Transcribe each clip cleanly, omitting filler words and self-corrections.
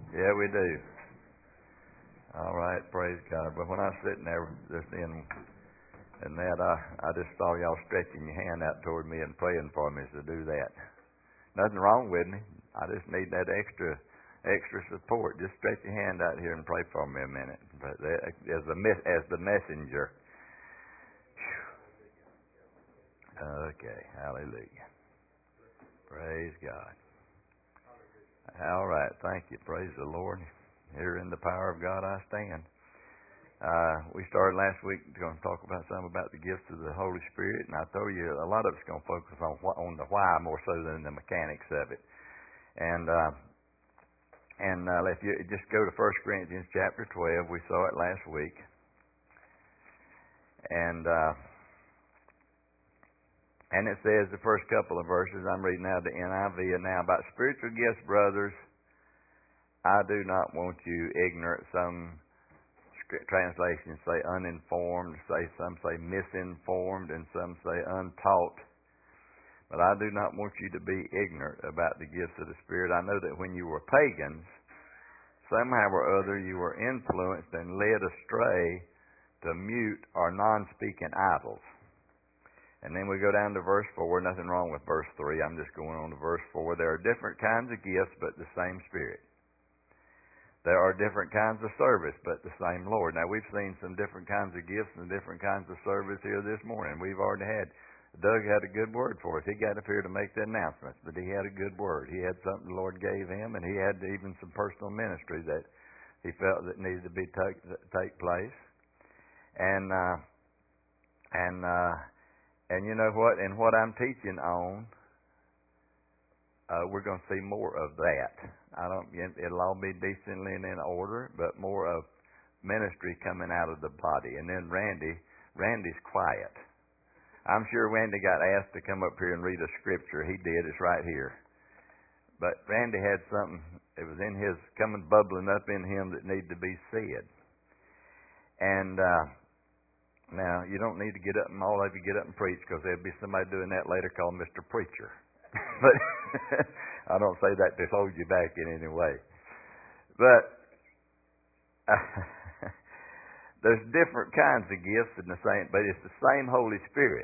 Yeah, we do. All right, praise God. But when I was sitting there just in that, I just saw y'all stretching your hand out toward me and praying for me to do that. Nothing wrong with me. I just need that extra support. Just stretch your hand out here and pray for me a minute. But as the messenger. Okay, hallelujah. Praise God. All right, thank you. Praise the Lord. Here in the power of God I stand. We started last week going to talk about something about the gifts of the Holy Spirit, and I told you a lot of it's going to focus on the why more so than the mechanics of it. And if you just go to 1 Corinthians chapter 12, we saw it last week. And it says the first couple of verses, I'm reading out the NIV, and now about spiritual gifts, brothers, I do not want you ignorant. Some translations say uninformed, some say misinformed, and some say untaught. But I do not want you to be ignorant about the gifts of the Spirit. I know that when you were pagans, somehow or other you were influenced and led astray to mute or non-speaking idols. And then we go down to verse 4. Nothing wrong with verse 3. I'm just going on to verse 4. There are different kinds of gifts, but the same Spirit. There are different kinds of service, but the same Lord. Now, we've seen some different kinds of gifts and different kinds of service here this morning. We've already had, Doug had a good word for us. He got up here to make the announcements, but he had a good word. He had something the Lord gave him, and he had even some personal ministry that he felt that needed to be take place. And you know what? And what I'm teaching on, we're going to see more of that. It'll all be decently and in order, but more of ministry coming out of the body. And then Randy's quiet. I'm sure Randy got asked to come up here and read a scripture. He did. It's right here. But Randy had something. It was in his bubbling up in him that needed to be said. And now, you don't need to get up and all of you get up and preach, because there'll be somebody doing that later called Mr. Preacher. But I don't say that to hold you back in any way. But there's different kinds of gifts in the same, but it's the same Holy Spirit.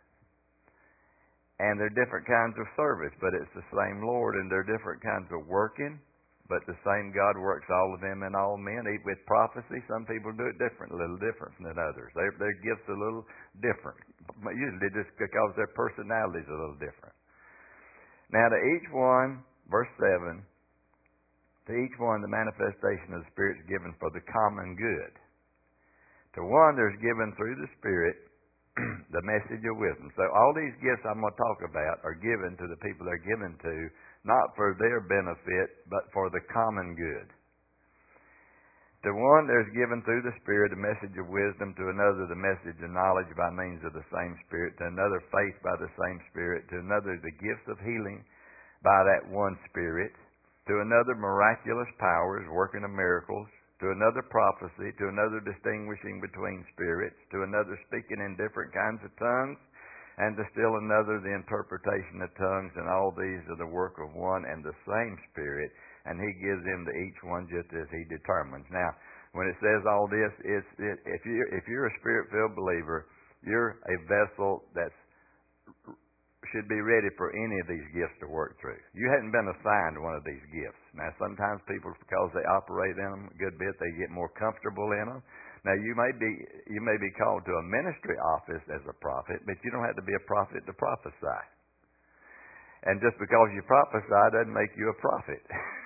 And there are different kinds of service, but it's the same Lord, and there are different kinds of working. But the same God works all of them in all men. With prophecy, some people do it different, a little different than others. Their gifts are a little different, usually just because their personality is a little different. Now to each one, verse 7, to each one the manifestation of the Spirit is given for the common good. To one there's given through the Spirit the message of wisdom. So all these gifts I'm going to talk about are given to the people they're given to, not for their benefit, but for the common good. To one there's given through the Spirit a message of wisdom, to another the message of knowledge by means of the same Spirit, to another faith by the same Spirit, to another the gifts of healing by that one Spirit, to another miraculous powers, working of miracles, to another prophecy, to another distinguishing between spirits, to another speaking in different kinds of tongues, and to still another the interpretation of tongues, and all these are the work of one and the same Spirit, and He gives them to each one just as He determines. Now, when it says all this, if you're a Spirit-filled believer, you're a vessel that should be ready for any of these gifts to work through. You hadn't been assigned one of these gifts. Now, sometimes people, because they operate in them a good bit, they get more comfortable in them. Now, you may be called to a ministry office as a prophet, but you don't have to be a prophet to prophesy. And just because you prophesy doesn't make you a prophet.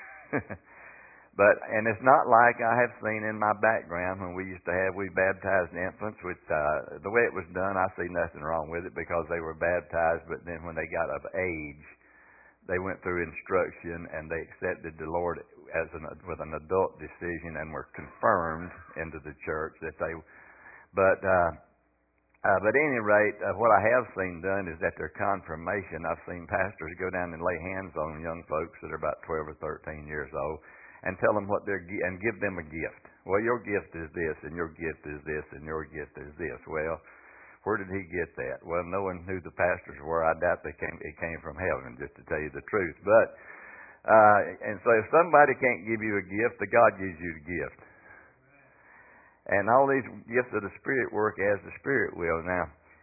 And it's not like I have seen in my background when we baptized infants, which the way it was done, I see nothing wrong with it, because they were baptized, but then when they got of age, they went through instruction and they accepted the Lord with an adult decision and were confirmed into the church that they. But at any rate, what I have seen done is at their confirmation, I've seen pastors go down and lay hands on young folks that are about 12 or 13 years old and tell them and give them a gift. Well, your gift is this, and your gift is this, and your gift is this. Well, where did he get that? Well, knowing who the pastors were, I doubt it came from heaven, just to tell you the truth. But And so if somebody can't give you a gift, the God gives you the gift. And all these gifts of the Spirit work as the Spirit will. Now,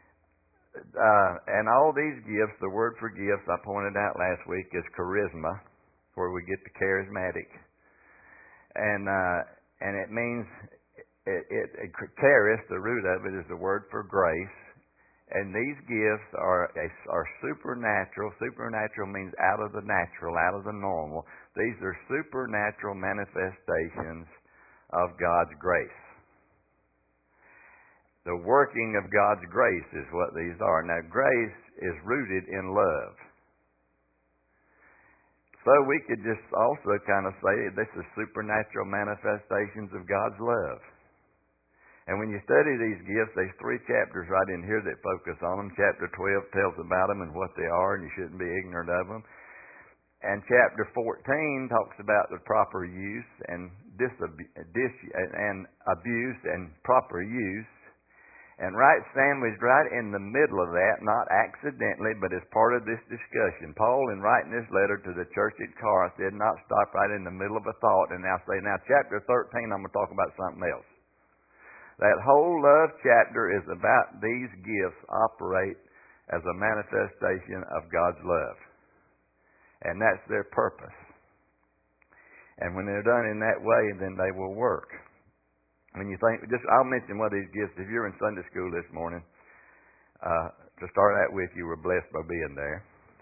and all these gifts, the word for gifts I pointed out last week is charisma, where we get the charismatic. And it means, charis, the root of it, is the word for grace. And these gifts are supernatural. Supernatural means out of the natural, out of the normal. These are supernatural manifestations of God's grace. The working of God's grace is what these are. Now, grace is rooted in love. So we could just also kind of say this is supernatural manifestations of God's love. And when you study these gifts, there's 3 chapters right in here that focus on them. Chapter 12 tells about them and what they are, and you shouldn't be ignorant of them. And chapter 14 talks about the proper use and abuse and proper use. And right sandwiched right in the middle of that, not accidentally, but as part of this discussion, Paul, in writing this letter to the church at Corinth, did not stop right in the middle of a thought and now say, now chapter 13, I'm going to talk about something else. That whole love chapter is about these gifts operate as a manifestation of God's love. And that's their purpose. And when they're done in that way, then they will work. When you think, I'll mention one of these gifts. If you're in Sunday school this morning, to start out with, you were blessed by being there.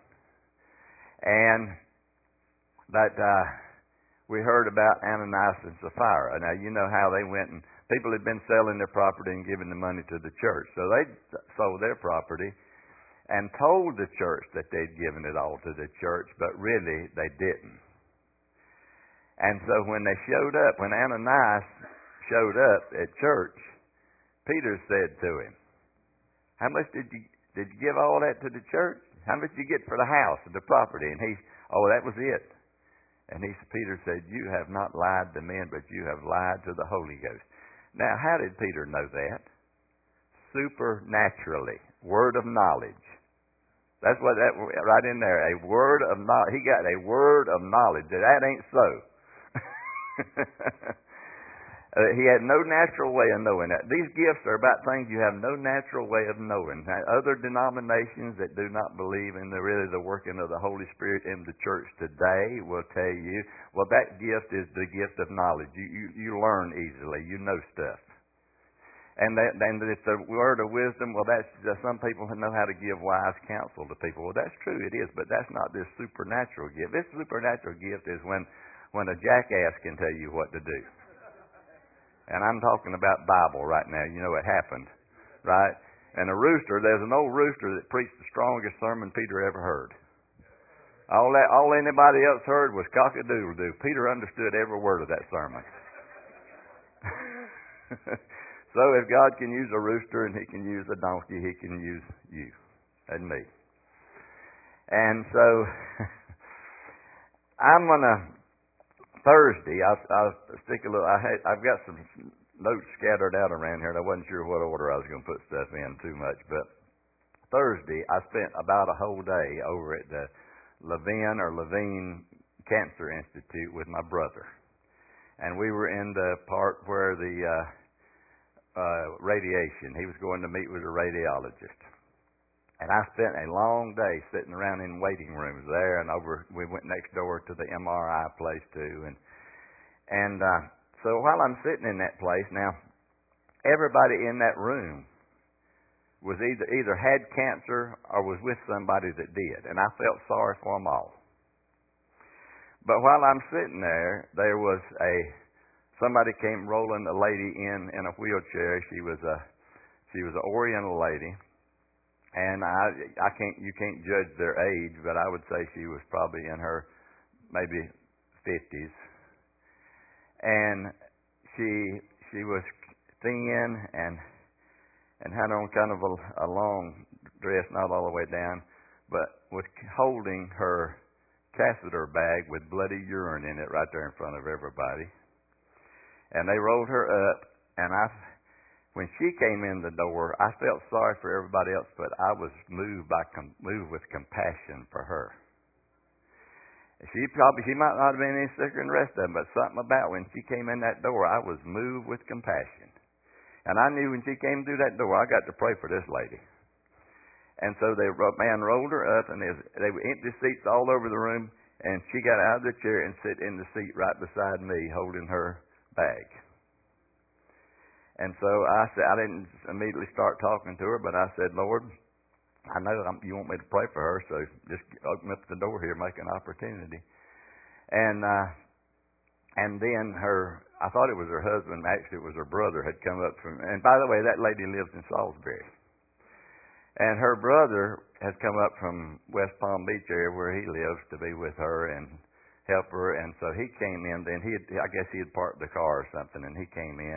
And that we heard about Ananias and Sapphira. Now, you know how they went and people had been selling their property and giving the money to the church. So they sold their property and told the church that they'd given it all to the church, but really they didn't. And so when they showed up, when Ananias showed up at church, Peter said to him, how much did you give all that to the church? How much did you get for the house, the property? And that was it. And Peter said, you have not lied to men, but you have lied to the Holy Ghost. Now, how did Peter know that? Supernaturally. Word of knowledge. That's what that right in there. A word of knowledge. He got a word of knowledge. That ain't so. He had no natural way of knowing that. These gifts are about things you have no natural way of knowing. Now, other denominations that do not believe in the working of the Holy Spirit in the church today will tell you, well, that gift is the gift of knowledge. You learn easily. You know stuff. And it's the word of wisdom. Well, that's some people know how to give wise counsel to people. Well, that's true. It is, but that's not this supernatural gift. This supernatural gift is when a jackass can tell you what to do. And I'm talking about Bible right now. You know it happened, right? And a rooster, there's an old rooster that preached the strongest sermon Peter ever heard. All anybody else heard was cock-a-doodle-doo. Peter understood every word of that sermon. So if God can use a rooster and He can use a donkey, He can use you and me. And so I'm gonna. Thursday, I'll stick a little. I've got some notes scattered out around here, and I wasn't sure what order I was going to put stuff in too much. But Thursday, I spent about a whole day over at the Levine Cancer Institute with my brother, and we were in the part where the radiation. He was going to meet with a radiologist. And I spent a long day sitting around in waiting rooms there, and we went next door to the MRI place too. And so while I'm sitting in that place, now everybody in that room was either had cancer or was with somebody that did, and I felt sorry for them all. But while I'm sitting there, there was somebody came rolling a lady in a wheelchair. She was an Oriental lady. And you can't judge their age, but I would say she was probably in her maybe 50s. And she was thin and had on kind of a long dress, not all the way down, but was holding her catheter bag with bloody urine in it right there in front of everybody. And they rolled her up, and when she came in the door, I felt sorry for everybody else, but I was moved with compassion for her. She might not have been any sicker than the rest of them, but something about when she came in that door, I was moved with compassion. And I knew when she came through that door, I got to pray for this lady. And so the man rolled her up, and they were empty seats all over the room, and she got out of the chair and sat in the seat right beside me, holding her bag. And so I didn't immediately start talking to her, but I said, Lord, I know you want me to pray for her, so just open up the door here, make an opportunity. And then I thought it was her husband, actually it was her brother, had come up from, and by the way, that lady lives in Salisbury. And her brother has come up from West Palm Beach area where he lives to be with her and help her. And so he came in, then I guess he had parked the car or something, and he came in.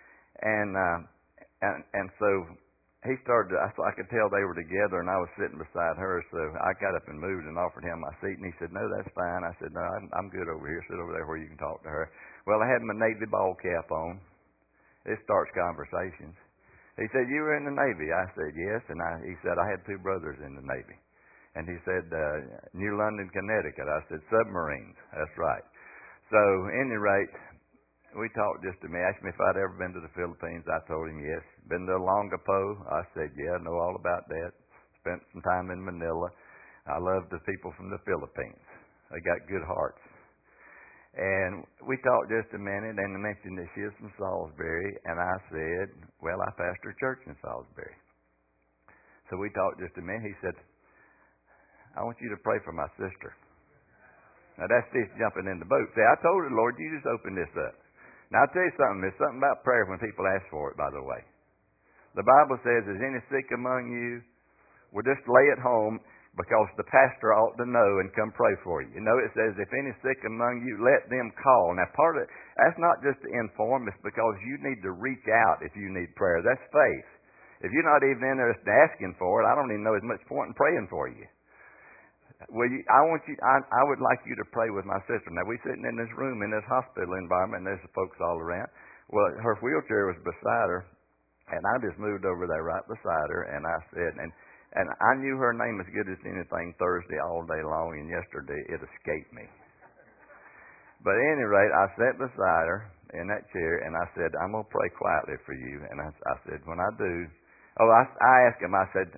And so he started, I could tell they were together, and I was sitting beside her, so I got up and moved and offered him my seat, and he said, no, that's fine. I said, no, I'm good over here. Sit over there where you can talk to her. Well, I had my Navy ball cap on. It starts conversations. He said, you were in the Navy. I said, yes, and he said, I had two brothers in the Navy. And he said, New London, Connecticut. I said, submarines. That's right. So, any rate, we talked just a minute. Asked me if I'd ever been to the Philippines. I told him yes. Been to Longapo? I said, yeah, know all about that. Spent some time in Manila. I love the people from the Philippines. They got good hearts. And we talked just a minute, and I mentioned that she is from Salisbury, and I said, well, I pastor a church in Salisbury. So we talked just a minute. He said, I want you to pray for my sister. Now, that's this jumping in the boat. See, I told her, Lord, you just open this up. Now, I'll tell you something. There's something about prayer when people ask for it, by the way. The Bible says, is any sick among you? Well, just lay at home, because the pastor ought to know and come pray for you. You know, it says, if any sick among you, let them call. Now, part of it, that's not just to inform, it's because you need to reach out if you need prayer. That's faith. If you're not even interested in asking for it, I don't even know as much point in praying for you. Well, I would like you to pray with my sister. Now, we're sitting in this room, in this hospital environment, and there's folks all around. Well, her wheelchair was beside her, and I just moved over there right beside her, and I said, and I knew her name as good as anything Thursday all day long, and yesterday it escaped me. But at any rate, I sat beside her in that chair, and I said, I'm going to pray quietly for you. And I said, when I do, I asked him, I said,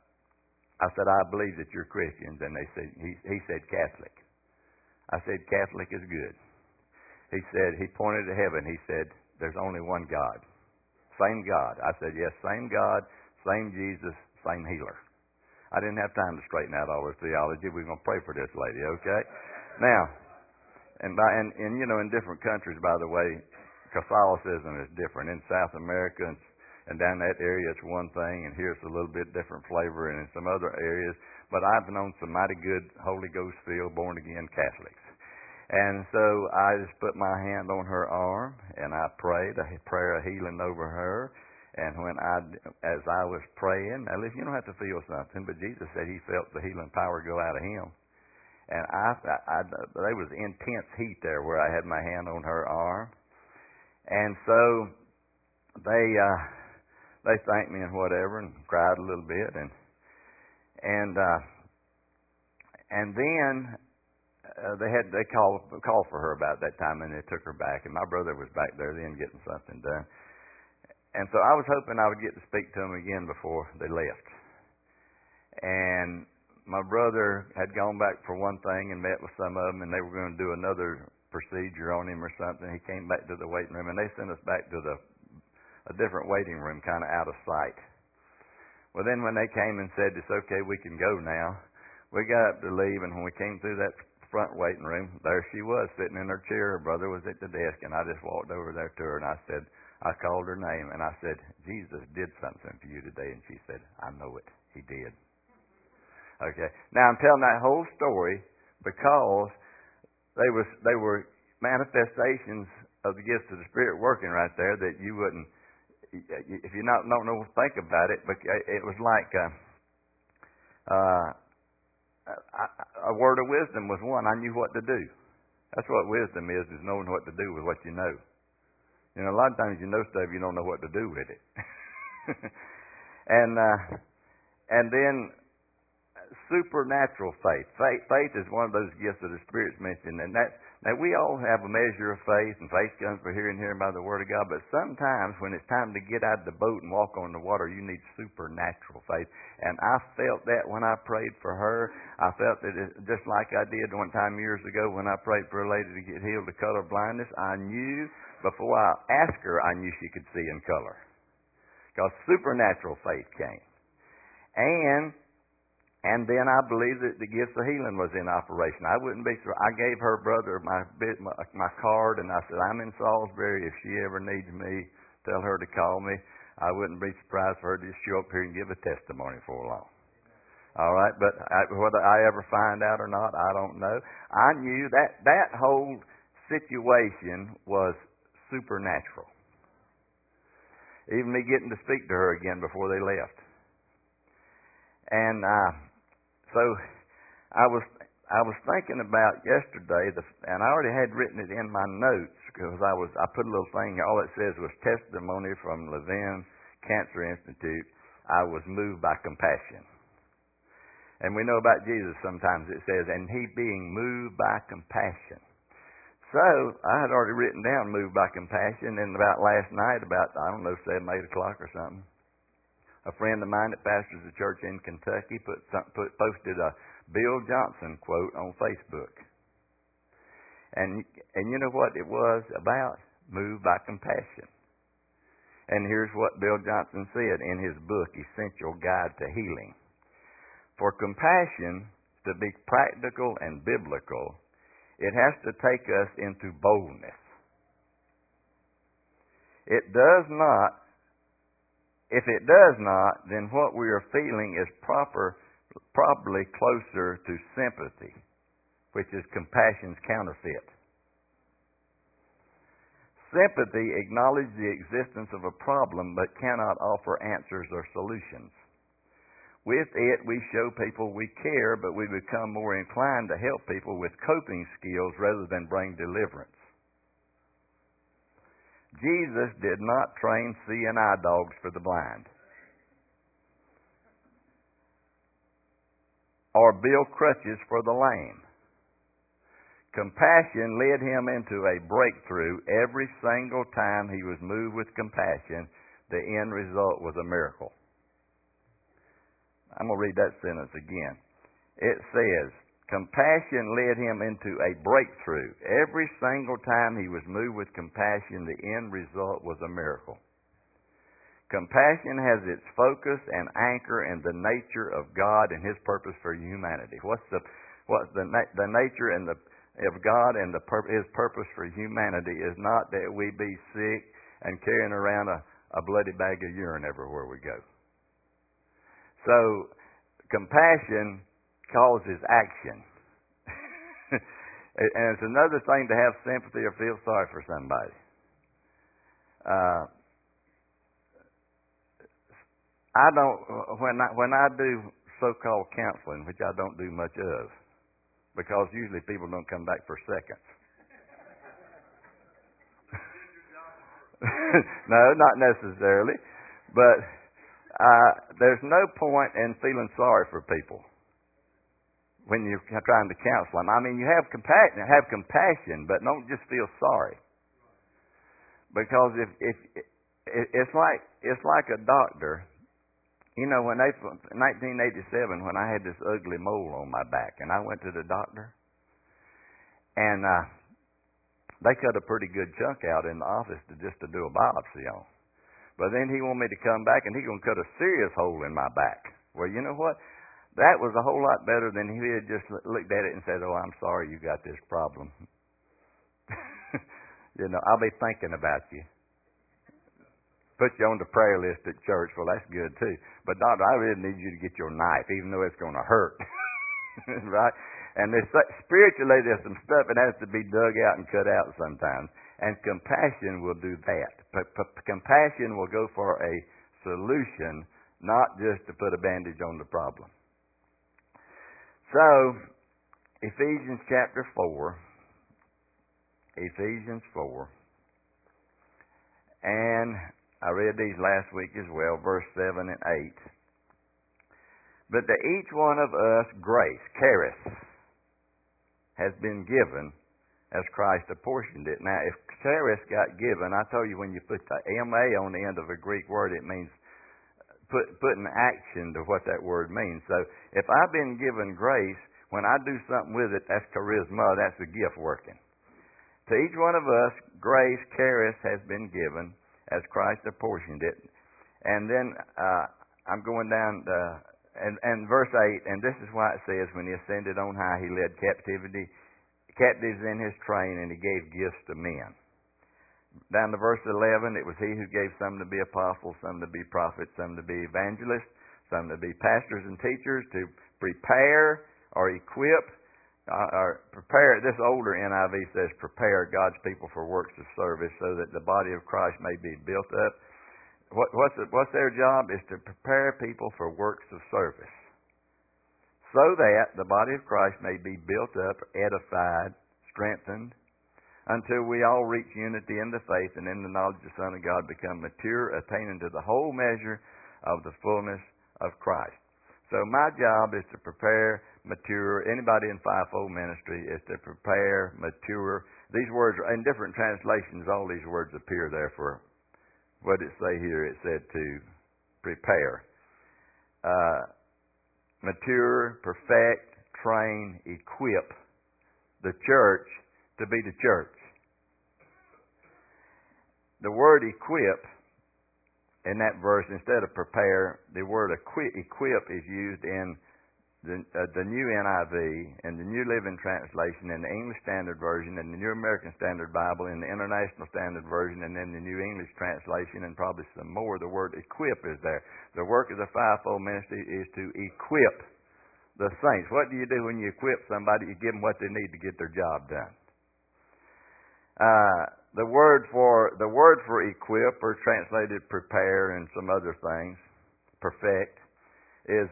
I believe that you're Christians. And he said Catholic. I said, Catholic is good. He said, he pointed to heaven. He said, there's only one God. Same God. I said, yes, same God, same Jesus, same healer. I didn't have time to straighten out all this theology. We're going to pray for this lady, okay? Now, and you know, in different countries, by the way, Catholicism is different. In South America and down that area, it's one thing, and here it's a little bit different flavor, and in some other areas. But I've known some mighty good Holy Ghost-filled, born-again Catholics. And so I just put my hand on her arm, and I prayed a prayer of healing over her. And as I was praying, now listen, you don't have to feel something, but Jesus said he felt the healing power go out of him. And there was intense heat there where I had my hand on her arm. And so they thanked me and whatever, and cried a little bit, and then they called for her about that time, and they took her back, and my brother was back there then getting something done. And so I was hoping I would get to speak to them again before they left. And my brother had gone back for one thing and met with some of them, and they were going to do another procedure on him or something. He came back to the waiting room, and they sent us back to a different waiting room, kind of out of sight. Well, then when they came and said, it's okay, we can go now, we got up to leave, and when we came through that front waiting room, there she was sitting in her chair. Her brother was at the desk, and I just walked over there to her, and I called her name, and I said, Jesus did something for you today. And she said, I know it. He did. Okay. Now, I'm telling that whole story because they were manifestations of the gifts of the Spirit working right there that you wouldn't, if you don't know, think about it, but it was like a word of wisdom was one. I knew what to do. That's what wisdom is knowing what to do with what you know. You know, a lot of times you know stuff, you don't know what to do with it. And then supernatural faith. Faith is one of those gifts that the Spirit's mentioned, and now we all have a measure of faith, and faith comes by hearing by the Word of God. But sometimes when it's time to get out of the boat and walk on the water, you need supernatural faith. And I felt that when I prayed for her. I felt that just like I did one time years ago when I prayed for a lady to get healed of color blindness. I knew before I asked her, I knew she could see in color, because supernatural faith came. And then I believe that the gifts of healing was in operation. I wouldn't be. I gave her brother my card, and I said, I'm in Salisbury. If she ever needs me, tell her to call me. I wouldn't be surprised for her to just show up here and give a testimony for long. All right, but whether I ever find out or not, I don't know. I knew that whole situation was supernatural. Even me getting to speak to her again before they left. And so I was thinking about yesterday, and I already had written it in my notes because I put a little thing. All it says was testimony from Levin Cancer Institute. I was moved by compassion. And we know about Jesus sometimes it says, and he being moved by compassion. So I had already written down moved by compassion, and about last night, about, 7, 8 o'clock or something, a friend of mine that pastors a church in Kentucky posted a Bill Johnson quote on Facebook. And you know what it was about? Moved by compassion. And here's what Bill Johnson said in his book, Essential Guide to Healing. For compassion to be practical and biblical, it has to take us into boldness. If it does not, then what we are feeling is probably closer to sympathy, which is compassion's counterfeit. Sympathy acknowledges the existence of a problem but cannot offer answers or solutions. With it, we show people we care, but we become more inclined to help people with coping skills rather than bring deliverance. Jesus did not train CNI dogs for the blind, or build crutches for the lame. Compassion led him into a breakthrough every single time he was moved with compassion. The end result was a miracle. I'm going to read that sentence again. It says, compassion led him into a breakthrough. Every single time he was moved with compassion, the end result was a miracle. Compassion has its focus and anchor in the nature of God and His purpose for humanity. What's the nature and of God and His purpose for humanity is not that we be sick and carrying around a bloody bag of urine everywhere we go. So, compassion causes action. And it's another thing to have sympathy or feel sorry for somebody. When I do so-called counseling, which I don't do much of, because usually people don't come back for seconds. No, not necessarily. But there's no point in feeling sorry for people when you're trying to counsel them. I mean, you have compassion, but don't just feel sorry. Because if it's like a doctor. You know, in 1987, when I had this ugly mole on my back, and I went to the doctor, and they cut a pretty good chunk out in the office to do a biopsy on. But then he wanted me to come back, and he's going to cut a serious hole in my back. Well, you know what? That was a whole lot better than he had just looked at it and said, "Oh, I'm sorry you got this problem." You know, I'll be thinking about you. Put you on the prayer list at church. Well, that's good too. But doctor, I really need you to get your knife, even though it's going to hurt. Right? And spiritually, there's some stuff that has to be dug out and cut out sometimes. And compassion will do that. Compassion will go for a solution, not just to put a bandage on the problem. So, Ephesians chapter 4. Ephesians 4. And I read these last week as well, verse 7 and 8. But to each one of us, grace, charis, has been given as Christ apportioned it. Now, if charis got given, I told you when you put the M-A on the end of a Greek word, it means putting action to what that word means. So if I've been given grace, when I do something with it, that's charisma, that's a gift working. To each one of us, grace, charis, has been given as Christ apportioned it. And then I'm going down and verse 8, and this is why it says, when he ascended on high, he led captives in his train, and he gave gifts to men. Down to verse 11, it was he who gave some to be apostles, some to be prophets, some to be evangelists, some to be pastors and teachers, to prepare or equip, or prepare. This older NIV says prepare God's people for works of service so that the body of Christ may be built up. What's their job? Is to prepare people for works of service so that the body of Christ may be built up, edified, strengthened, until we all reach unity in the faith and in the knowledge of the Son of God, become mature, attaining to the whole measure of the fullness of Christ. So my job is to prepare, mature. Anybody in fivefold ministry is to prepare, mature. These words are in different translations. All these words appear there for what did it say here? It said to prepare, mature, perfect, train, equip the church to be the church. The word equip in that verse, instead of prepare, the word equip is used in the New NIV, and the New Living Translation, in the English Standard Version, and the New American Standard Bible, in the International Standard Version, and then the New English Translation, and probably some more. The word equip is there. The work of the fivefold ministry is to equip the saints. What do you do when you equip somebody? You give them what they need to get their job done. The word for equip, or translated prepare and some other things, perfect, is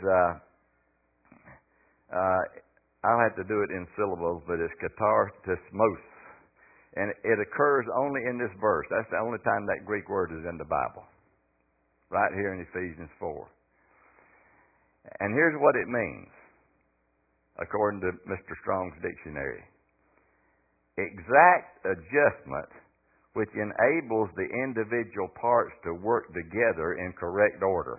I'll have to do it in syllables, but it's katartismos. And it occurs only in this verse. That's the only time that Greek word is in the Bible. Right here in Ephesians 4. And here's what it means, according to Mr. Strong's dictionary. Exact adjustment which enables the individual parts to work together in correct order.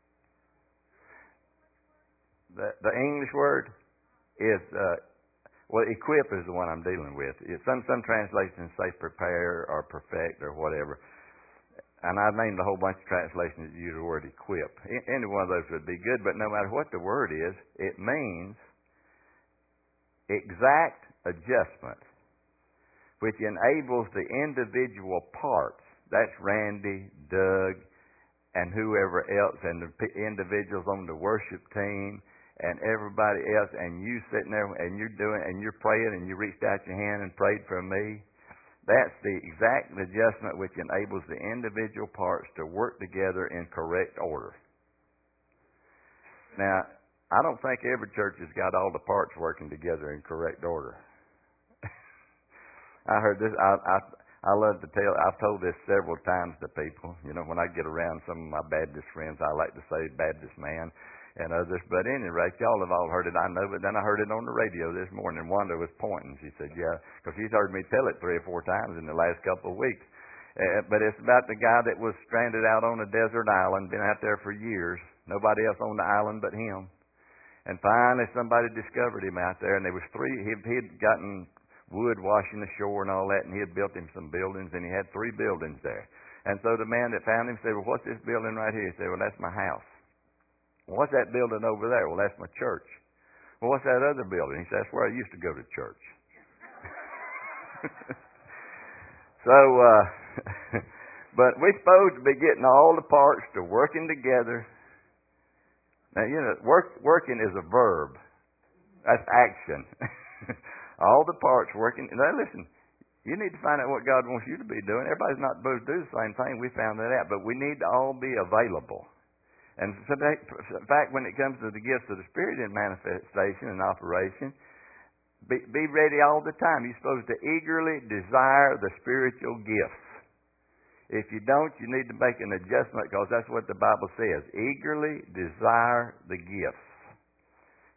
The English word is, equip is the one I'm dealing with. Some translations say prepare or perfect or whatever. And I've named a whole bunch of translations that use the word equip. Any one of those would be good, but no matter what the word is, it means exact adjustment which enables the individual parts. That's Randy, Doug, and whoever else, and the individuals on the worship team, and everybody else, and you sitting there and you're praying, and you reached out your hand and prayed for me. That's the exact adjustment which enables the individual parts to work together in correct order. Now, I don't think every church has got all the parts working together in correct order. I heard this. I love to tell. I've told this several times to people. You know, when I get around some of my Baptist friends, I like to say Baptist man and others. But at any rate, y'all have all heard it. I know. But then I heard it on the radio this morning. Wanda was pointing. She said, "Yeah," because she's heard me tell it 3 or 4 times in the last couple of weeks. But it's about the guy that was stranded out on a desert island, been out there for years. Nobody else on the island but him. And finally, somebody discovered him out there, and there was 3. He'd gotten wood washing the shore and all that, and he had built him some buildings, and he had 3 buildings there. And so the man that found him said, "Well, what's this building right here?" He said, "Well, that's my house." "Well, what's that building over there?" "Well, that's my church." "Well, what's that other building?" He said, "That's where I used to go to church." So, but we're supposed to be getting all the parts to working together. Now, you know, working is a verb. That's action. All the parts working. Now listen, you need to find out what God wants you to be doing. Everybody's not supposed to do the same thing. We found that out. But we need to all be available. And in fact, when it comes to the gifts of the Spirit in manifestation and operation, be ready all the time. You're supposed to eagerly desire the spiritual gifts. If you don't, you need to make an adjustment, because that's what the Bible says. Eagerly desire the gifts.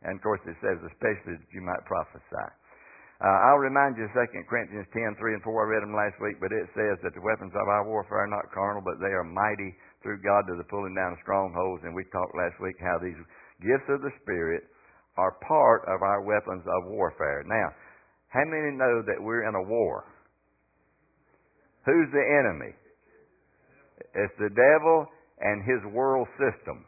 And, of course, it says especially that you might prophesy. I'll remind you of 2 Corinthians 10:3 and 4. I read them last week, but it says that the weapons of our warfare are not carnal, but they are mighty through God to the pulling down of strongholds. And we talked last week how these gifts of the Spirit are part of our weapons of warfare. Now, how many know that we're in a war? Who's the enemy? It's the devil and his world system.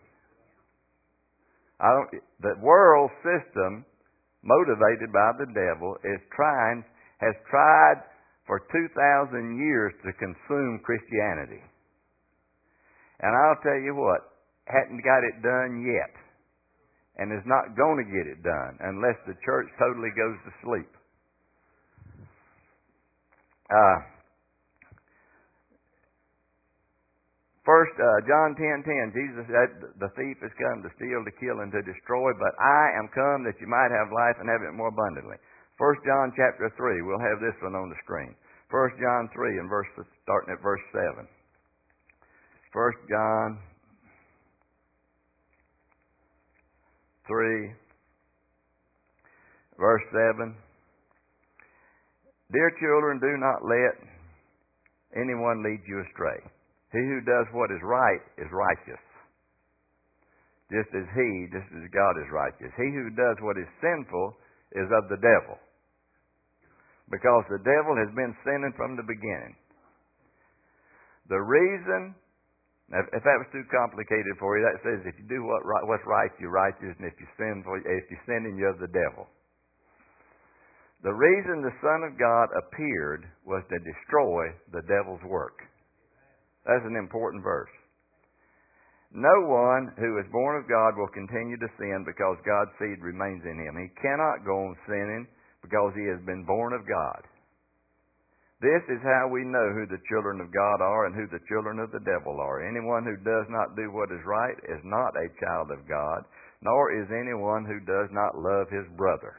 The world system, motivated by the devil, has tried for 2,000 years to consume Christianity. And I'll tell you what, hadn't got it done yet, and is not going to get it done unless the church totally goes to sleep. First, John 10:10, Jesus said, the thief has come to steal, to kill, and to destroy, but I am come that you might have life and have it more abundantly. 1 John chapter 3, we'll have this one on the screen. 1 John 3, and starting at verse 7. 1 John 3, verse 7. Dear children, do not let anyone lead you astray. He who does what is right is righteous, just as God is righteous. He who does what is sinful is of the devil, because the devil has been sinning from the beginning. The reason, if that was too complicated for you, that says if you do what's right, you're righteous, and if you're sinning, you're of the devil. The reason the Son of God appeared was to destroy the devil's work. That's an important verse. No one who is born of God will continue to sin because God's seed remains in him. He cannot go on sinning because he has been born of God. This is how we know who the children of God are and who the children of the devil are. Anyone who does not do what is right is not a child of God, nor is anyone who does not love his brother.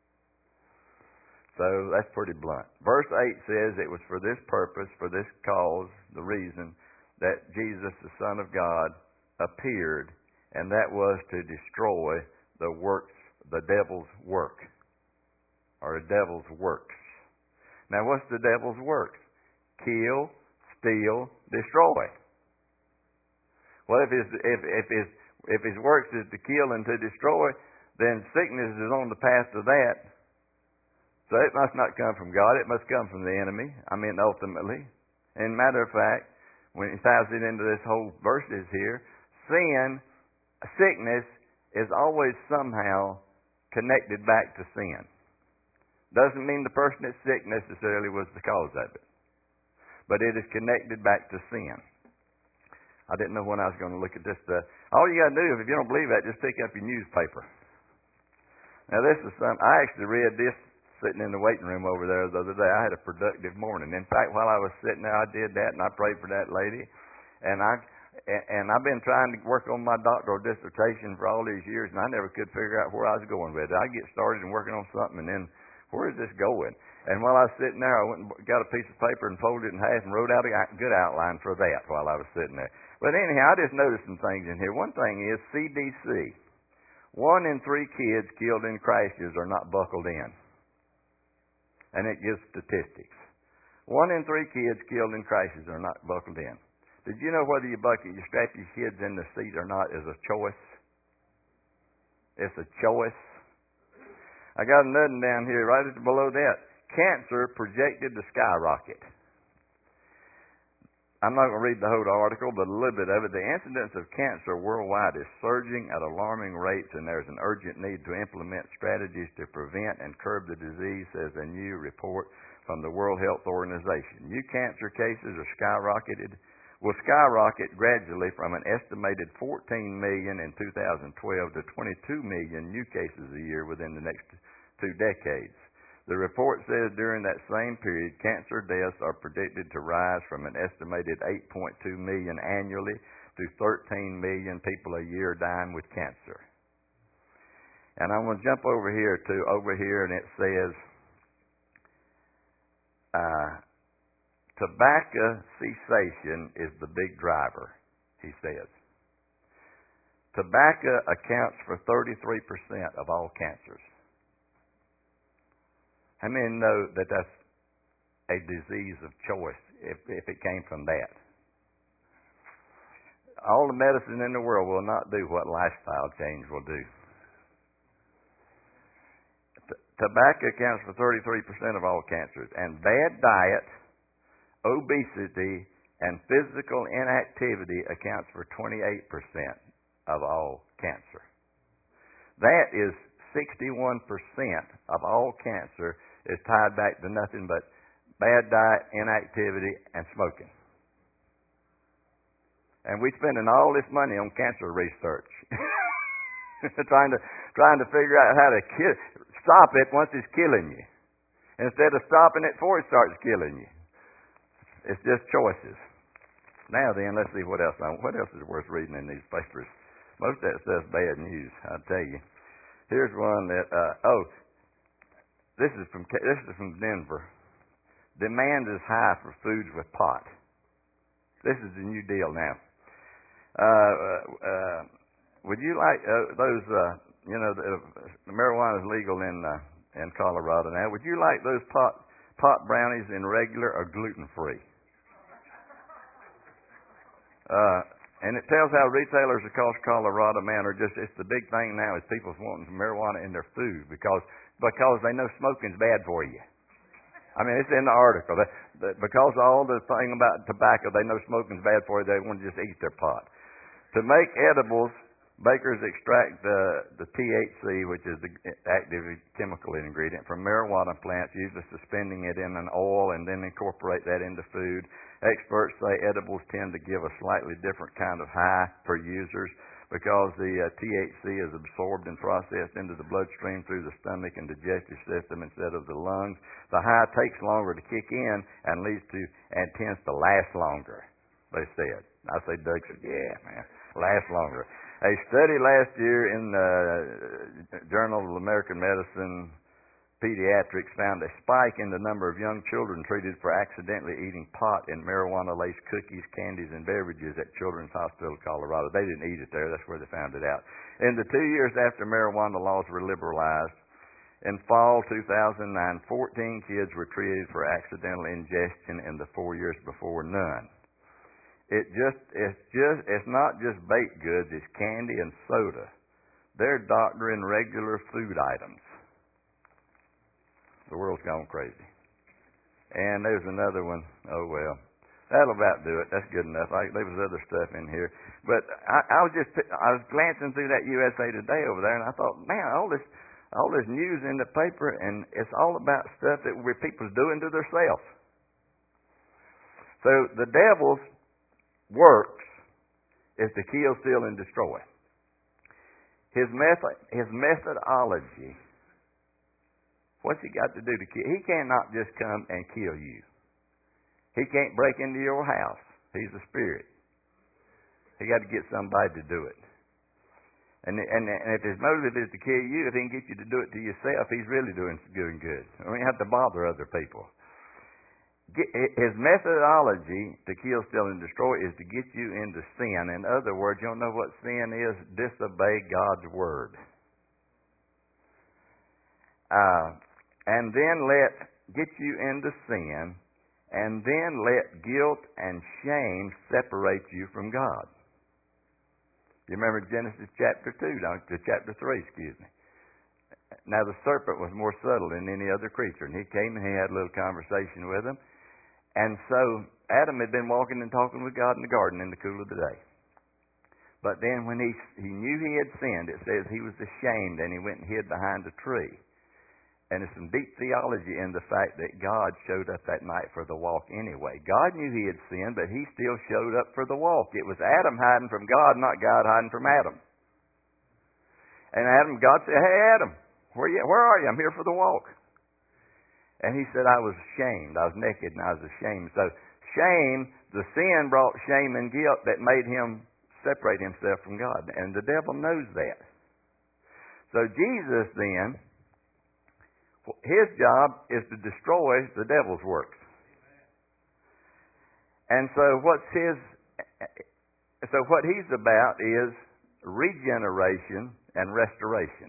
So that's pretty blunt. Verse 8 says it was for this purpose, for this cause, the reason, that Jesus, the Son of God, appeared, and that was to destroy the devil's work, or the devil's works. Now, what's the devil's works? Kill, steal, destroy. Well, if his works is to kill and to destroy, then sickness is on the path to that. So it must not come from God. It must come from the enemy. Ultimately. And matter of fact, when he ties it into this whole verses here, sickness is always somehow connected back to sin. Doesn't mean the person that's sick necessarily was the cause of it. But it is connected back to sin. I didn't know when I was going to look at this. All you got to do, if you don't believe that, just pick up your newspaper. Now this is I actually read this sitting in the waiting room over there the other day. I had a productive morning. In fact, while I was sitting there, I did that, and I prayed for that lady. And I've been trying to work on my doctoral dissertation for all these years, and I never could figure out where I was going with it. I get started and working on something, and then where is this going? And while I was sitting there, I went and got a piece of paper and folded it in half and wrote out a good outline for that while I was sitting there. But anyhow, I just noticed some things in here. One thing is CDC. 1 in 3 kids killed in crashes are not buckled in. And it gives statistics. 1 in 3 kids killed in crashes are not buckled in. Did you know whether you strap your kids in the seat or not is a choice? It's a choice. I got another one down here right below that. Cancer projected to skyrocket. I'm not going to read the whole article, but a little bit of it. The incidence of cancer worldwide is surging at alarming rates, and there's an urgent need to implement strategies to prevent and curb the disease, says a new report from the World Health Organization. New cancer cases will skyrocket gradually from an estimated 14 million in 2012 to 22 million new cases a year within the next 2 decades. The report says during that same period, cancer deaths are predicted to rise from an estimated 8.2 million annually to 13 million people a year dying with cancer. And I'm going to jump over here, and it says, tobacco cessation is the big driver, he says. Tobacco accounts for 33% of all cancers. How many know that that's a disease of choice if it came from that? All the medicine in the world will not do what lifestyle change will do. Tobacco accounts for 33% of all cancers, and bad diet, obesity, and physical inactivity accounts for 28% of all cancer. That is 61% of all cancer is tied back to nothing but bad diet, inactivity, and smoking. And we're spending all this money on cancer research, trying to figure out how to stop it once it's killing you, instead of stopping it before it starts killing you. It's just choices. Now then, let's see what else is worth reading in these papers. Most of that stuff's bad news, I'll tell you. Here's one that this is from Denver. Demand is high for foods with pot. This is the new deal now. Would you like those? Marijuana is legal in Colorado now. Would you like those pot brownies in regular or gluten free? And it tells how retailers across Colorado, man, it's the big thing now is people's wanting marijuana in their food because they know smoking's bad for you. I mean, it's in the article. Because all the thing about tobacco, they know smoking's bad for you, they want to just eat their pot. To make edibles, bakers extract the THC, which is the active chemical ingredient, from marijuana plants, usually suspending it in an oil and then incorporate that into food. Experts say edibles tend to give a slightly different kind of high for users because the THC is absorbed and processed into the bloodstream through the stomach and digestive system instead of the lungs. The high takes longer to kick in and tends to last longer, they said. I say, Doug said, yeah, man, last longer. A study last year in the Journal of American Medicine Pediatrics found a spike in the number of young children treated for accidentally eating pot in marijuana-laced cookies, candies, and beverages at Children's Hospital, Colorado. They didn't eat it there. That's where they found it out. In the 2 years after marijuana laws were liberalized, in fall 2009, 14 kids were treated for accidental ingestion. In the 4 years before, none. It's not just baked goods. It's candy and soda. They're doctoring regular food items. The world's gone crazy. And there's another one. Oh, well. That'll about do it. That's good enough. There was other stuff in here. But I was glancing through that USA Today over there, and I thought, man, all this news in the paper, and it's all about stuff that people's doing to themselves. So the devil's works is to kill, steal, and destroy. His methodology, what's he got to do to kill? He cannot just come and kill you. He can't break into your house. He's a spirit. He got to get somebody to do it. And if his motive is to kill you, if he can get you to do it to yourself, he's really doing good. I mean, you have to bother other people. His methodology to kill, steal, and destroy is to get you into sin. In other words, you don't know what sin is? Disobey God's word. And then get you into sin, and then let guilt and shame separate you from God. You remember Genesis chapter 2, don't you? Chapter 3, excuse me. Now the serpent was more subtle than any other creature, and he came and he had a little conversation with him. And so Adam had been walking and talking with God in the garden in the cool of the day. But then when he knew he had sinned, it says he was ashamed and he went and hid behind a tree. And there's some deep theology in the fact that God showed up that night for the walk anyway. God knew he had sinned, but he still showed up for the walk. It was Adam hiding from God, not God hiding from Adam. And God said, hey, Adam, where are you? I'm here for the walk. And he said, I was ashamed. I was naked and I was ashamed. So shame, the sin brought shame and guilt that made him separate himself from God. And the devil knows that. So Jesus then, his job is to destroy the devil's works. And so what he's about is regeneration and restoration.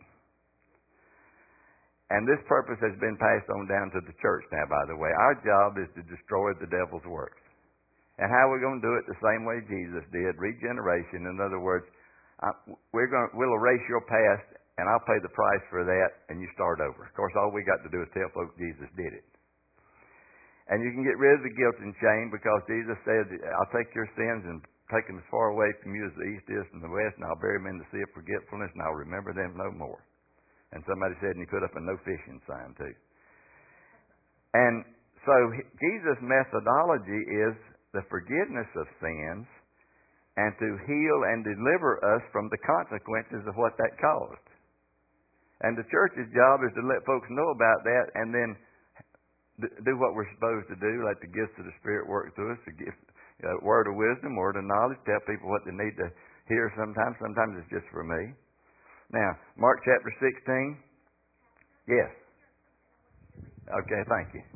And this purpose has been passed on down to the church now, by the way. Our job is to destroy the devil's works. And how are we going to do it? The same way Jesus did, regeneration. In other words, we'll erase your past, and I'll pay the price for that, and you start over. Of course, all we got to do is tell folks Jesus did it. And you can get rid of the guilt and shame because Jesus said, I'll take your sins and take them as far away from you as the east is from the west, and I'll bury them in the sea of forgetfulness, and I'll remember them no more. And somebody said, and he put up a no fishing sign too. And so Jesus' methodology is the forgiveness of sins and to heal and deliver us from the consequences of what that caused. And the church's job is to let folks know about that and then do what we're supposed to do, let the gifts of the Spirit work through us, the gift, word of wisdom, word of knowledge, tell people what they need to hear sometimes. Sometimes it's just for me. Now, Mark chapter 16. Yes. Okay, thank you.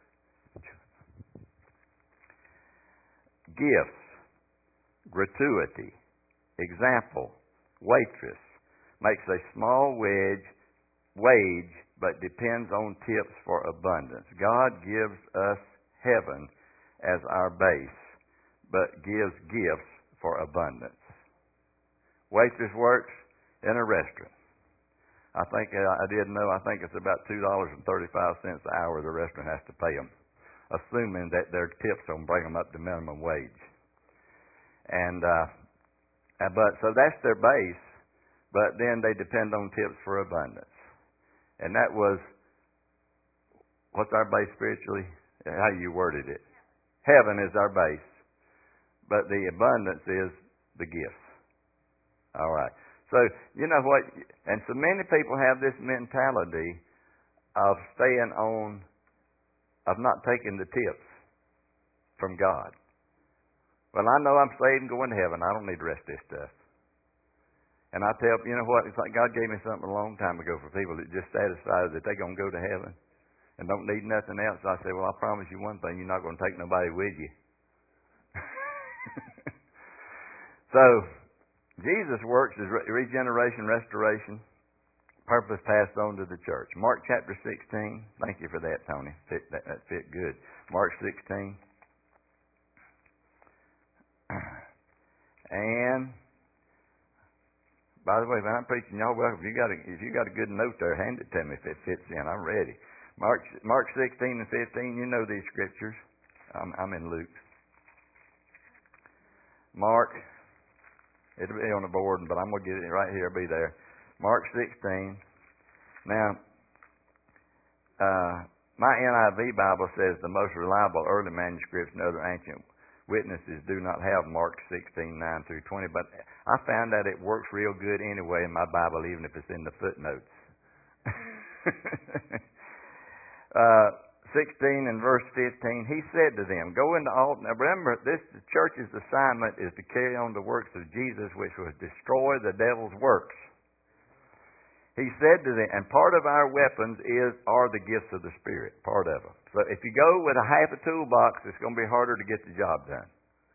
Gifts, gratuity, example, waitress, makes a small wage, but depends on tips for abundance. God gives us heaven as our base, but gives gifts for abundance. Waitress works in a restaurant. I think it's about $2.35 an hour the restaurant has to pay them, assuming that their tips don't bring them up to minimum wage. And but so that's their base, but then they depend on tips for abundance. And that was, what's our base spiritually? How you worded it. Heaven is our base, but the abundance is the gifts. All right. So, you know what? And so many people have this mentality of staying on, of not taking the tips from God. Well, I know I'm saved and going to heaven. I don't need the rest of this stuff. And I tell, you know what? It's like God gave me something a long time ago for people that just satisfied that they're going to go to heaven and don't need nothing else. I say, well, I promise you one thing. You're not going to take nobody with you. So, Jesus' works is regeneration, restoration, purpose passed on to the church. Mark chapter 16. Thank you for that, Tony. That fit good. Mark 16. And by the way, when I'm preaching, y'all welcome. If you got a good note there, hand it to me if it fits in. I'm ready. Mark 16 and 15. You know these scriptures. I'm in Luke. Mark. It'll be on the board, but I'm going to get it right here. It'll be there. Mark 16. Now, my NIV Bible says the most reliable early manuscripts and other ancient witnesses do not have Mark 16:9 through 20, but I found that it works real good anyway in my Bible, even if it's in the footnotes. 16 and verse 15, he said to them, go into all. Now remember, the church's assignment is to carry on the works of Jesus, which was destroy the devil's works. He said to them, and part of our weapons are the gifts of the Spirit, part of them. So if you go with a half a toolbox, it's going to be harder to get the job done.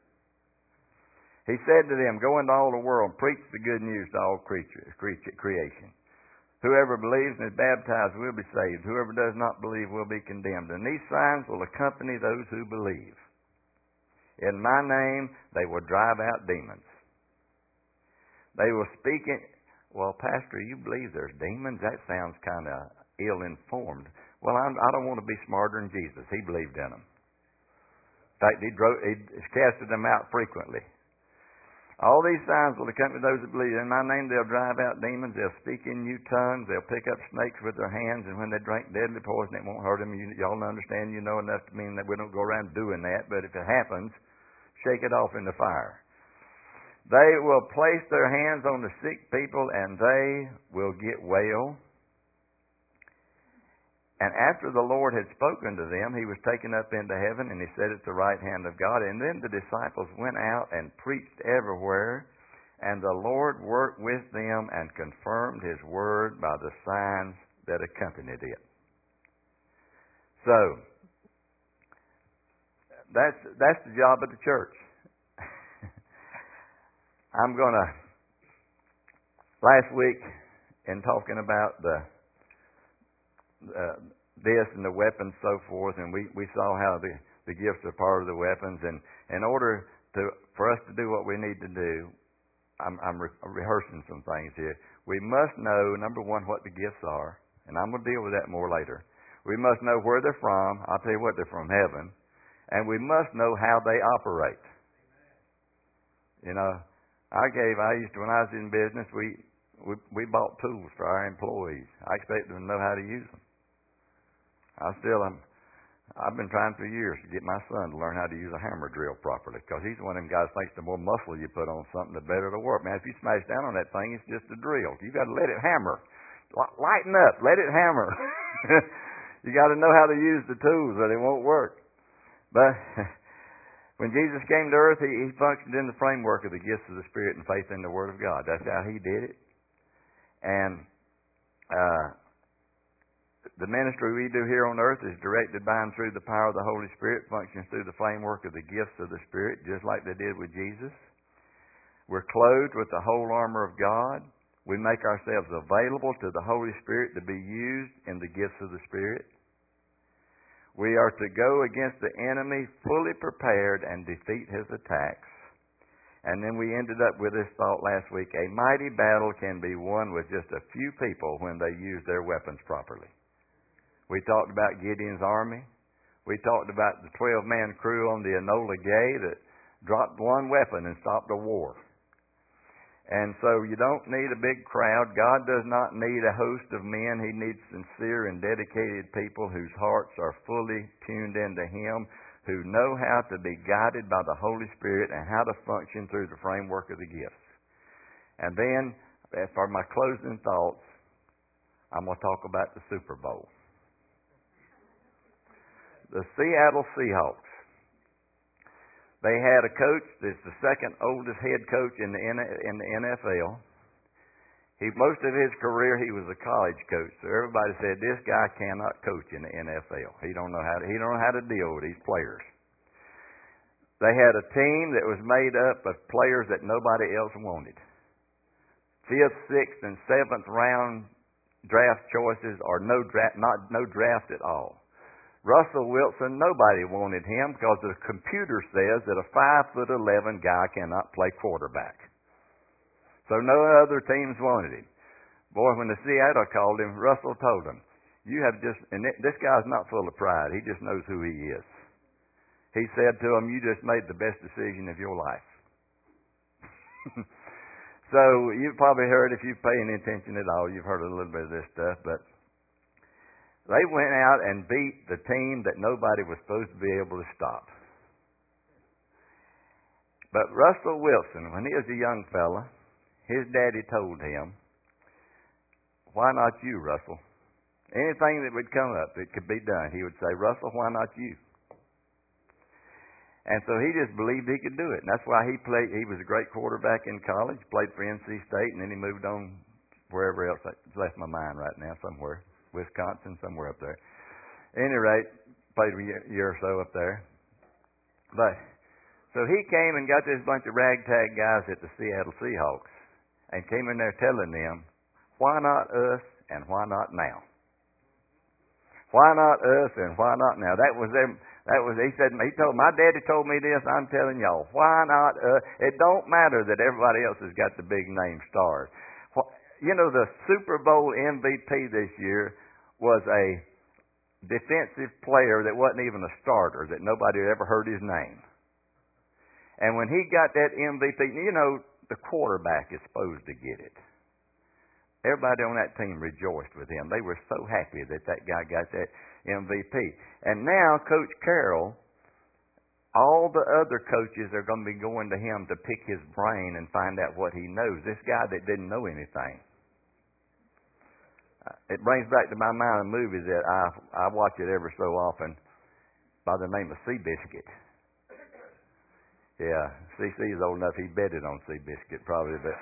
He said to them, go into all the world and preach the good news to all creation. Whoever believes and is baptized will be saved. Whoever does not believe will be condemned. And these signs will accompany those who believe. In my name, they will drive out demons. They will speak in... Well, Pastor, you believe there's demons? That sounds kind of ill-informed. Well, I don't want to be smarter than Jesus. He believed in them. In fact, he casted them out frequently. All these signs will accompany those who believe. In my name they'll drive out demons. They'll speak in new tongues. They'll pick up snakes with their hands. And when they drink deadly poison, it won't hurt them. Y'all understand, you know enough to mean that we don't go around doing that. But if it happens, shake it off in the fire. They will place their hands on the sick people and they will get well. And after the Lord had spoken to them, he was taken up into heaven and he sat at the right hand of God. And then the disciples went out and preached everywhere. And the Lord worked with them and confirmed his word by the signs that accompanied it. So, that's the job of the church. I'm going to Last week, in talking about this and the weapons so forth, and we saw how the gifts are part of the weapons, and in order for us to do what we need to do, I'm rehearsing some things here. We must know, number one, what the gifts are, and I'm going to deal with that more later. We must know where they're from. I'll tell you what, they're from heaven. And we must know how they operate. You know, when I was in business, we bought tools for our employees. I expect them to know how to use them. I've been trying for years to get my son to learn how to use a hammer drill properly, because he's one of them guys who thinks the more muscle you put on something, the better it'll work. Man, if you smash down on that thing, it's just a drill. You've got to let it hammer. Lighten up. Let it hammer. You got to know how to use the tools or they won't work. But when Jesus came to earth, he functioned in the framework of the gifts of the Spirit and faith in the Word of God. That's how he did it. And the ministry we do here on earth is directed by and through the power of the Holy Spirit, functions through the framework of the gifts of the Spirit, just like they did with Jesus. We're clothed with the whole armor of God. We make ourselves available to the Holy Spirit to be used in the gifts of the Spirit. We are to go against the enemy fully prepared and defeat his attacks. And then we ended up with this thought last week: a mighty battle can be won with just a few people when they use their weapons properly. We talked about Gideon's army. We talked about the 12-man crew on the Enola Gay that dropped one weapon and stopped a war. And so you don't need a big crowd. God does not need a host of men. He needs sincere and dedicated people whose hearts are fully tuned into Him, who know how to be guided by the Holy Spirit and how to function through the framework of the gifts. And then, for my closing thoughts, I'm going to talk about the Super Bowl. The Seattle Seahawks. They had a coach that's the second oldest head coach in the NFL. Most of his career he was a college coach, so everybody said this guy cannot coach in the NFL. He don't know how to deal with these players. They had a team that was made up of players that nobody else wanted. 5th, 6th, and 7th round draft choices, or no draft at all. Russell Wilson, nobody wanted him because the computer says that a 5'11" guy cannot play quarterback. So no other teams wanted him. Boy, when the Seattle called him, Russell told him, this guy's not full of pride. He just knows who he is. He said to him, you just made the best decision of your life. So you've probably heard, if you've paid any attention at all, you've heard a little bit of this stuff, but they went out and beat the team that nobody was supposed to be able to stop. But Russell Wilson, when he was a young fella, his daddy told him, why not you, Russell? Anything that would come up that could be done, he would say, Russell, why not you? And so he just believed he could do it. And that's why he was a great quarterback in college, played for NC State, and then he moved on wherever else. It's left my mind right now, somewhere. Wisconsin, somewhere up there. At any rate, played a year or so up there. But, so he came and got this bunch of ragtag guys at the Seattle Seahawks and came in there telling them, why not us and why not now? Why not us and why not now? He told my daddy told me this, I'm telling y'all, why not us? It don't matter that everybody else has got the big name stars. You know, the Super Bowl MVP this year was a defensive player that wasn't even a starter, that nobody had ever heard his name. And when he got that MVP, you know, the quarterback is supposed to get it. Everybody on that team rejoiced with him. They were so happy that guy got that MVP. And now Coach Carroll, all the other coaches are going to be going to him to pick his brain and find out what he knows. This guy that didn't know anything. It brings back to my mind a movie that I watch it every so often by the name of Seabiscuit. Yeah, CC is old enough, he betted on Seabiscuit probably, but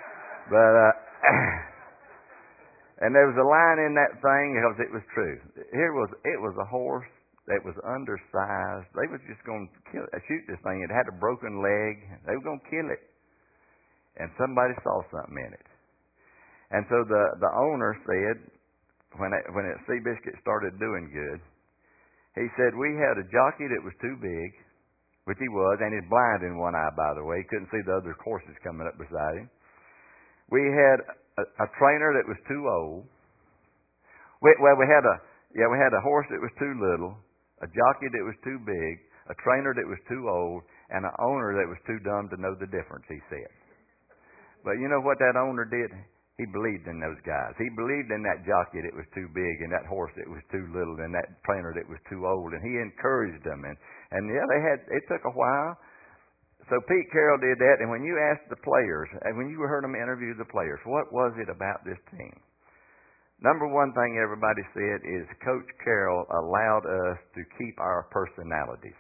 and there was a line in that thing because it was true. It was a horse that was undersized. They was just going to shoot this thing. It had a broken leg. They were going to kill it. And somebody saw something in it. And so the owner said, when Seabiscuit started doing good, he said, we had a jockey that was too big, which he was, and he's blind in one eye, by the way. He couldn't see the other horses coming up beside him. We had a trainer that was too old. We had a horse that was too little, a jockey that was too big, a trainer that was too old, and an owner that was too dumb to know the difference, he said. But you know what that owner did? He believed in those guys. He believed in that jockey that was too big, and that horse that was too little, and that trainer that was too old, and he encouraged them. And yeah, it took a while. So Pete Carroll did that, and when you asked the players, and when you heard them interview the players, what was it about this team? Number one thing everybody said is Coach Carroll allowed us to keep our personalities.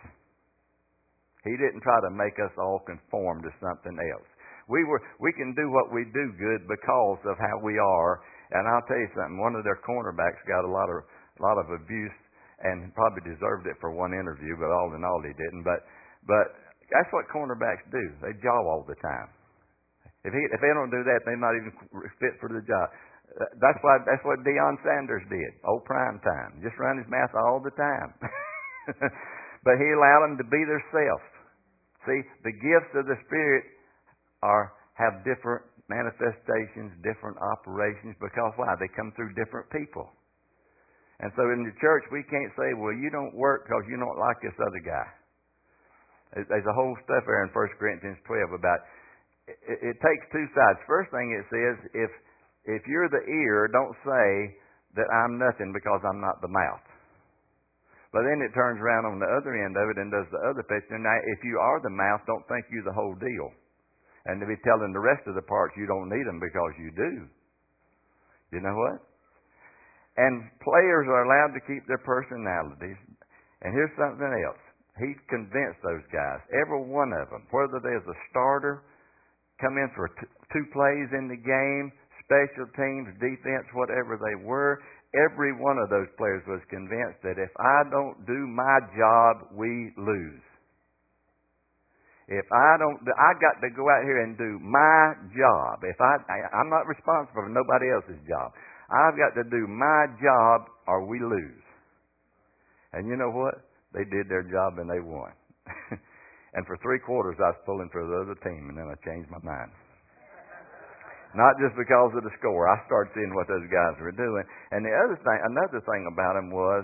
He didn't try to make us all conform to something else. We can do what we do good because of how we are. And I'll tell you something. One of their cornerbacks got a lot of abuse and probably deserved it for one interview, but all in all he didn't. But that's what cornerbacks do. They jaw all the time. If they don't do that, they're not even fit for the job. That's what Deion Sanders did. Old prime time. Just run his mouth all the time. But he allowed them to be themselves. See, the gifts of the Spirit have different manifestations, different operations, because why? They come through different people. And so in the church, we can't say, well, you don't work because you don't like this other guy. There's a whole stuff there in 1 Corinthians 12 about it takes two sides. First thing it says, if you're the ear, don't say that I'm nothing because I'm not the mouth. But then it turns around on the other end of it and does the other picture. Now, if you are the mouth, don't think you're the whole deal. And to be telling the rest of the parts you don't need them because you do. You know what? And players are allowed to keep their personalities. And here's something else. He convinced those guys, every one of them, whether there's a starter, come in for two plays in the game, special teams, defense, whatever they were, every one of those players was convinced that if I don't do my job, we lose. If I got to go out here and do my job. I'm not responsible for nobody else's job. I've got to do my job or we lose. And you know what? They did their job and they won. And for 3 quarters I was pulling for the other team, and then I changed my mind. Not just because of the score. I started seeing what those guys were doing. And another thing about them was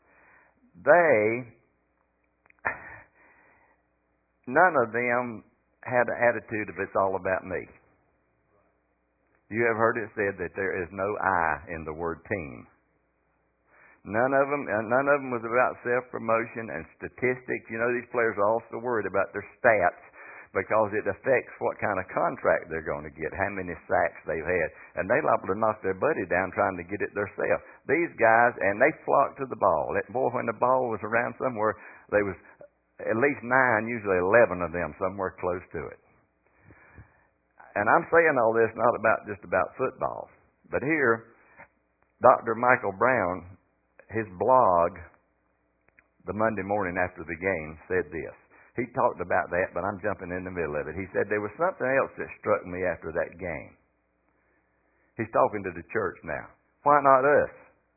none of them had an attitude of it's all about me. You have heard it said that there is no I in the word team. None of them was about self-promotion and statistics. You know, these players are also worried about their stats because it affects what kind of contract they're going to get, how many sacks they've had. And they liable to knock their buddy down trying to get it themselves. These guys, and they flocked to the ball. Boy, when the ball was around somewhere, there was at least 9, usually 11 of them somewhere close to it. And I'm saying all this not just about football. But here, Dr. Michael Brown, his blog, the Monday morning after the game, said this. He talked about that, but I'm jumping in the middle of it. He said there was something else that struck me after that game. He's talking to the church now. Why not us?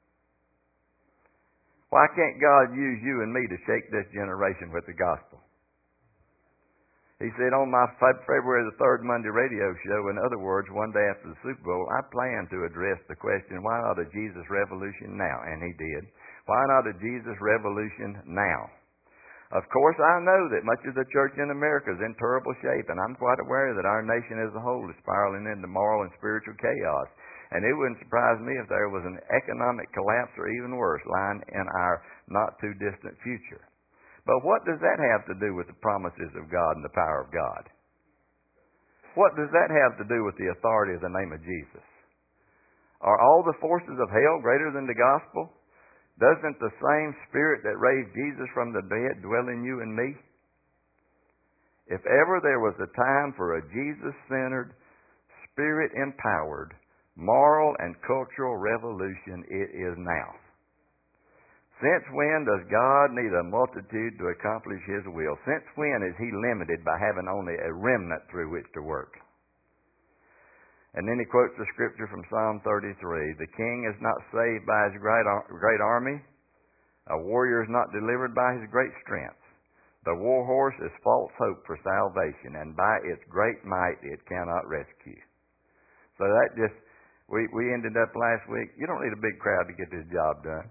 Why can't God use you and me to shake this generation with the gospel? He said on my February the 3rd Monday radio show, in other words, one day after the Super Bowl, I plan to address the question, why not a Jesus revolution now? And he did. Why not a Jesus revolution now? Of course, I know that much of the church in America is in terrible shape, and I'm quite aware that our nation as a whole is spiraling into moral and spiritual chaos. And it wouldn't surprise me if there was an economic collapse or even worse lying in our not-too-distant future. But what does that have to do with the promises of God and the power of God? What does that have to do with the authority of the name of Jesus? Are all the forces of hell greater than the gospel? Doesn't the same Spirit that raised Jesus from the dead dwell in you and me? If ever there was a time for a Jesus-centered, Spirit-empowered, moral and cultural revolution, it is now. Since when does God need a multitude to accomplish His will? Since when is He limited by having only a remnant through which to work? And then he quotes the scripture from Psalm 33. The king is not saved by his great army. A warrior is not delivered by his great strength. The war horse is false hope for salvation, and by its great might it cannot rescue. So that just, we ended up last week, you don't need a big crowd to get this job done.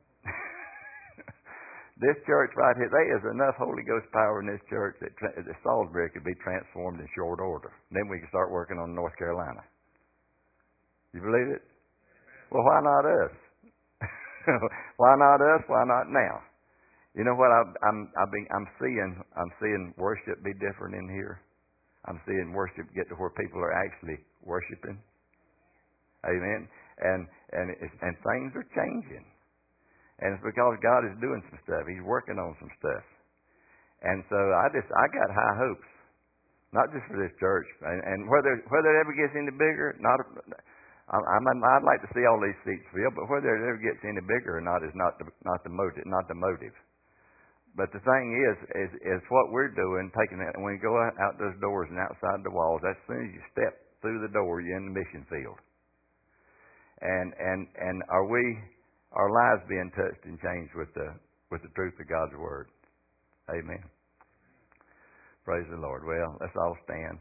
This church right here, there is enough Holy Ghost power in this church that Salisbury could be transformed in short order. Then we can start working on North Carolina. You believe it? Well, why not us? Why not us? Why not now? You know what? I'm seeing worship be different in here. I'm seeing worship get to where people are actually worshiping. Amen. And things are changing. And it's because God is doing some stuff. He's working on some stuff. And so I got high hopes, not just for this church, and whether it ever gets any bigger, I'd like to see all these seats filled, but whether it ever gets any bigger or not is not the motive. But the thing is what we're doing, taking that, when you go out those doors and outside the walls, as soon as you step through the door, you're in the mission field. And are our lives being touched and changed with the truth of God's Word? Amen. Praise the Lord. Well, let's all stand.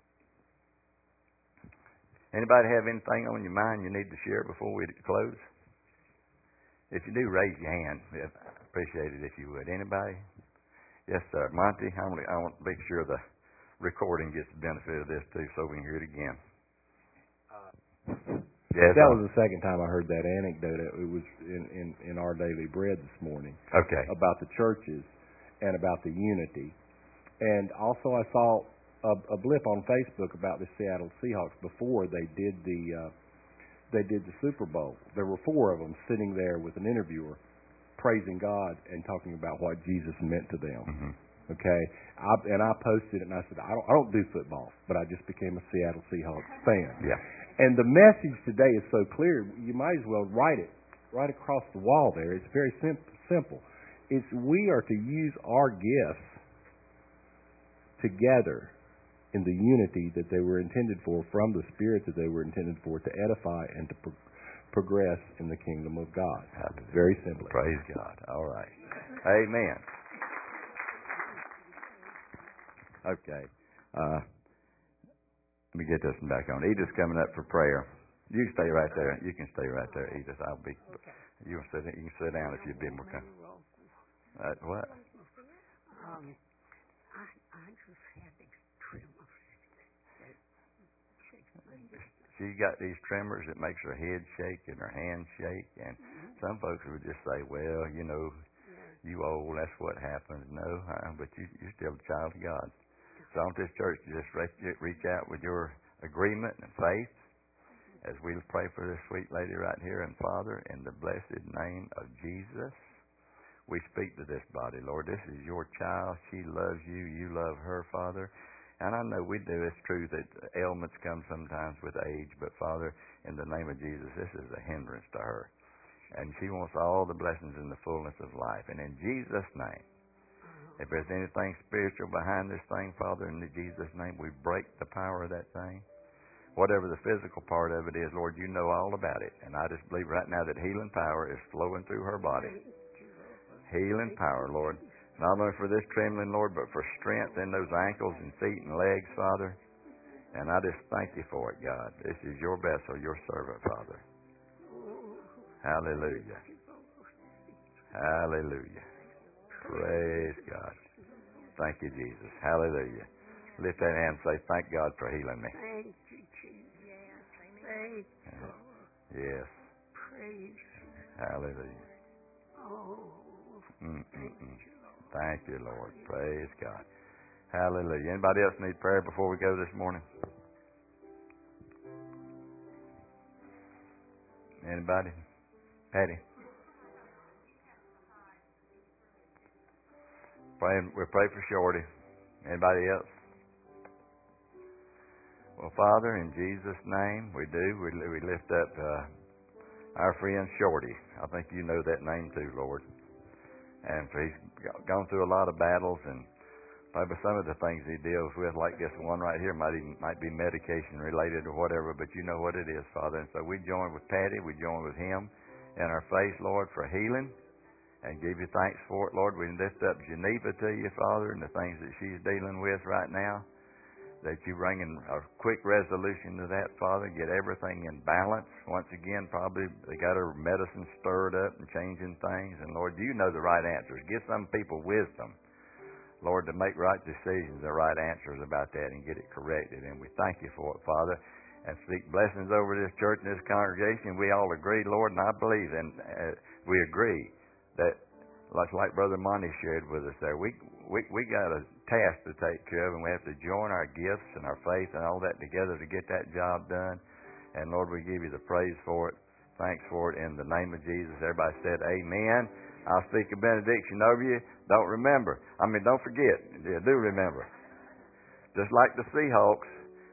Anybody have anything on your mind you need to share before we close? If you do, raise your hand. I appreciate it if you would. Anybody? Yes, sir. Monty, I want to make sure the recording gets the benefit of this too, so we can hear it again. Yes, that was the second time I heard that anecdote. It was in Our Daily Bread this morning. Okay. About the churches and about the unity. And also I saw a blip on Facebook about the Seattle Seahawks before they did the Super Bowl. There were 4 of them sitting there with an interviewer praising God and talking about what Jesus meant to them. Mm-hmm. Okay? I posted it and I said, I don't do football, but I just became a Seattle Seahawks fan. Yeah. And the message today is so clear, you might as well write it right across the wall there. It's very simple. It's we are to use our gifts together in the unity that they were intended for, from the Spirit that they were intended for, to edify and to progress in the kingdom of God. Very simply. Praise God. All right. Amen. Okay. Let me get this one back on. Edith's coming up for prayer. You can stay right there. You can stay right there, Edith. I'll be. Okay. You can sit down if you'd be more comfortable. What? I just had these tremors. She's got these tremors that makes her head shake and her hands shake. And some folks would just say, well, you old, that's what happens. No, but you're still a child of God. So I want this church to just reach out with your agreement and faith as we pray for this sweet lady right here. And Father, in the blessed name of Jesus, we speak to this body. Lord, this is your child. She loves you. You love her, Father. And I know we do. It's true that ailments come sometimes with age. But Father, in the name of Jesus, this is a hindrance to her. And she wants all the blessings in the fullness of life. And in Jesus' name, if there's anything spiritual behind this thing, Father, in Jesus' name, we break the power of that thing. Whatever the physical part of it is, Lord, you know all about it. And I just believe right now that healing power is flowing through her body. Healing power, Lord. Not only for this trembling, Lord, but for strength in those ankles and feet and legs, Father. And I just thank you for it, God. This is your vessel, your servant, Father. Hallelujah. Hallelujah. Praise God. Thank you, Jesus. Hallelujah. Lift that hand and say, thank God for healing me. Thank you, Jesus. Yes. Thank you. Yes. Praise you. Hallelujah. Oh. Thank you, Lord. Praise God. Hallelujah. Anybody else need prayer before we go this morning? Anybody? Patty? We'll pray for Shorty. Anybody else? Well, Father, in Jesus' name, we lift up our friend Shorty. I think you know that name too, Lord. And he's gone through a lot of battles, and Maybe some of the things he deals with, like this one right here, might be medication related or whatever, but you know what it is, Father. And so we join with Patty, we join with him in our faith, Lord, for healing, and give you thanks for it, Lord. We lift up Geneva to you, Father, and the things that she's dealing with right now, that you bring in a quick resolution to that, Father, get everything in balance. Once again, probably they got her medicine stirred up and changing things, and Lord, you know the right answers. Give some people wisdom, Lord, to make right decisions, the right answers about that, and get it corrected. And we thank you for it, Father, and speak blessings over this church and this congregation. We all agree, Lord, and I believe, and we agree that, like Brother Monty shared with us there, we got a task to take care of, and we have to join our gifts and our faith and all that together to get that job done. And Lord, we give you the praise for it. Thanks for it in the name of Jesus. Everybody said amen. I'll speak a benediction over you. Don't forget. Yeah, do remember. Just like the Seahawks,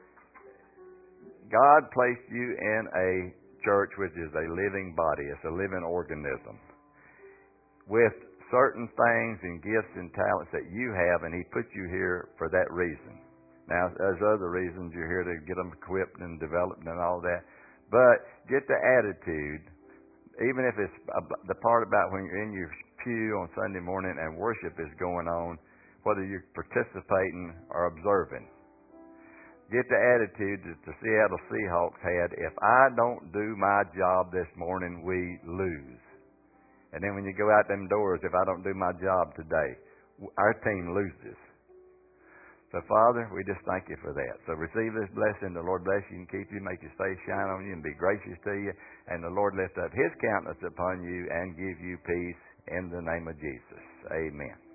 God placed you in a church which is a living body. It's a living organism with certain things and gifts and talents that you have, and He put you here for that reason. Now, there's other reasons you're here to get them equipped and developed and all that, but get the attitude, even if it's the part about when you're in your pew on Sunday morning and worship is going on, whether you're participating or observing. Get the attitude that the Seattle Seahawks had, if I don't do my job this morning, we lose. And then when you go out them doors, if I don't do my job today, our team loses. So, Father, we just thank you for that. So receive this blessing. The Lord bless you and keep you, make His face shine on you and be gracious to you. And the Lord lift up His countenance upon you and give you peace in the name of Jesus. Amen.